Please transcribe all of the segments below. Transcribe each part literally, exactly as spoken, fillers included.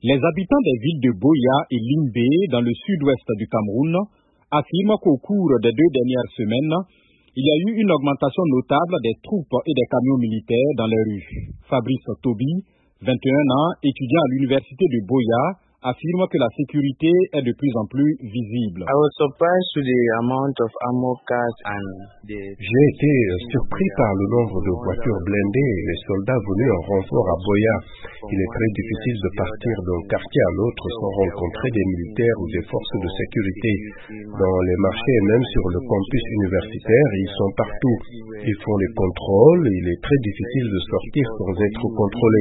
Les habitants des villes de Boya et Limbe, dans le sud-ouest du Cameroun, affirment qu'au cours des deux dernières semaines, il y a eu une augmentation notable des troupes et des camions militaires dans les rues. Fabrice Tobi, vingt et un ans, étudiant à l'université de Boya, affirme que la sécurité est de plus en plus visible. J'ai été surpris par le nombre de voitures blindées et les soldats venus en renfort à Boya. Il est très difficile de partir d'un quartier à l'autre sans rencontrer des militaires ou des forces de sécurité. Dans les marchés et même sur le campus universitaire, ils sont partout. Ils font les contrôles et il est très difficile de sortir sans être contrôlé.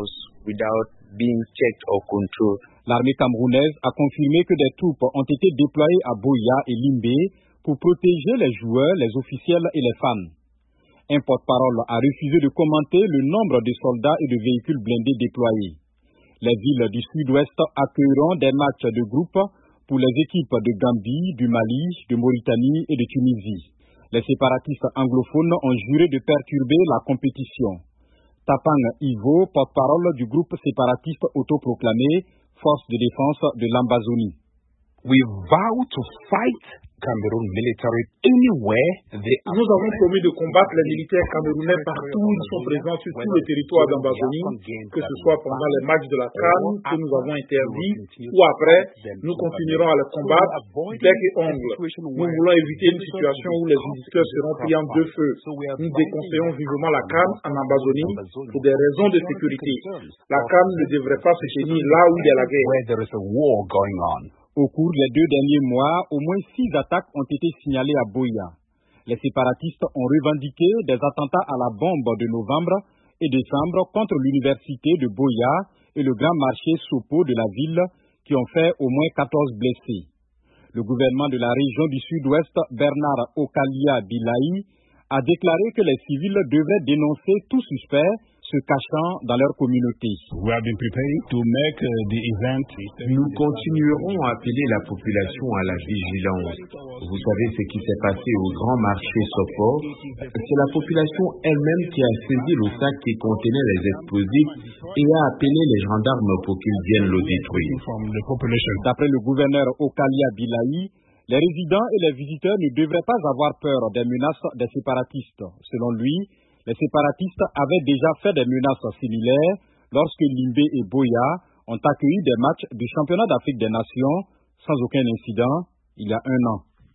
L'armée camerounaise a confirmé que des troupes ont été déployées à Boya et Limbe pour protéger les joueurs, les officiels et les fans. Un porte-parole a refusé de commenter le nombre de soldats et de véhicules blindés déployés. Les villes du sud-ouest accueilleront des matchs de groupe pour les équipes de Gambie, du Mali, de Mauritanie et de Tunisie. Les séparatistes anglophones ont juré de perturber la compétition. Tapang Ivo, porte-parole du groupe séparatiste autoproclamé Force de défense de l'Ambazonie. We vow to fight Cameroon military anywhere they are. Nous avons promis de combattre les militaires camerounais partout où ils sont présents sur tout le territoire d'Ambazonie, que ce soit pendant les matchs de la CAN que nous avons interdits ou après, nous continuerons à les combattre bec et ongle. Nous voulons éviter une situation où les visiteurs seront pris en deux feux. Nous déconseillons vivement la CAN en Ambazonie pour des raisons de sécurité. La CAN ne devrait pas se tenir là où il y a la guerre. Au cours des deux derniers mois, au moins six attaques ont été signalées à Boya. Les séparatistes ont revendiqué des attentats à la bombe de novembre et décembre contre l'université de Boya et le grand marché Sopo de la ville qui ont fait au moins quatorze blessés. Le gouvernement de la région du sud-ouest, Bernard Okalia Bilaï, a déclaré que les civils devraient dénoncer tout suspect se cachant dans leur communauté. We have been preparing to make uh, the event. Nous continuerons à appeler la population à la vigilance. Vous savez ce qui s'est passé au grand marché Sopo? C'est la population elle-même qui a saisi le sac qui contenait les explosifs et a appelé les gendarmes pour qu'ils viennent le détruire. D'après le gouverneur Okalia Bilaï, les résidents et les visiteurs ne devraient pas avoir peur des menaces des séparatistes. Selon lui, les séparatistes avaient déjà fait des menaces similaires lorsque Limbe et Boya ont accueilli des matchs du championnat d'Afrique des Nations sans aucun incident il y a un an.